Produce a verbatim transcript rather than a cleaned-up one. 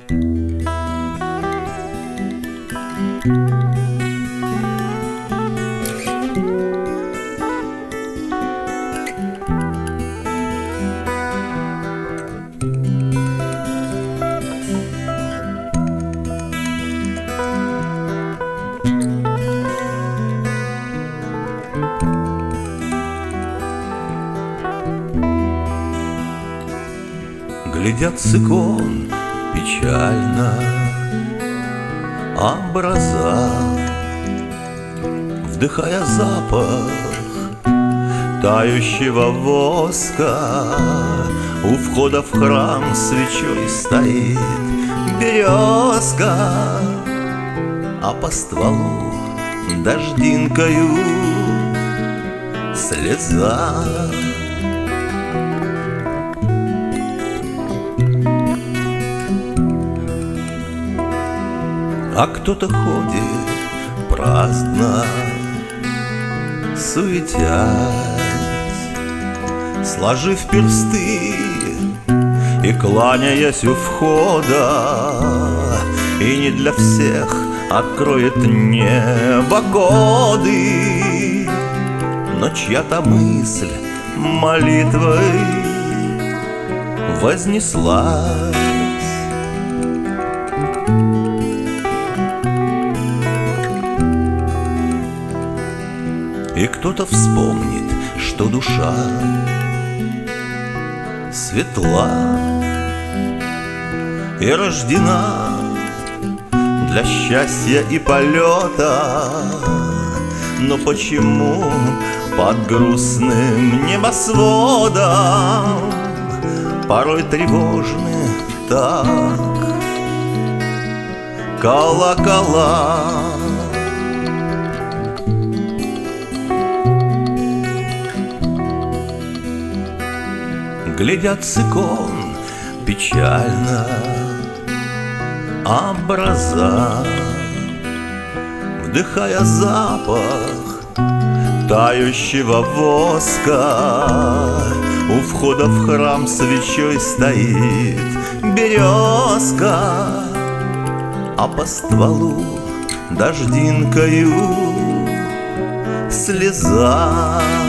Глядят с икон печально образа, вдыхая запах тающего воска. У входа в храм свечой стоит березка, а по стволу дождинкою слеза. А кто-то ходит праздно, суетясь, сложив персты и кланяясь у входа. И не для всех откроет небо коды, но чья-то мысль молитвой вознеслась. И кто-то вспомнит, что душа светла и рождена для счастья и полета. Но почему под грустным небосводом порой тревожны так колокола? Глядят с икон печально образа, вдыхая запах тающего воска. У входа в храм свечой стоит березка, а по стволу дождинкою слеза.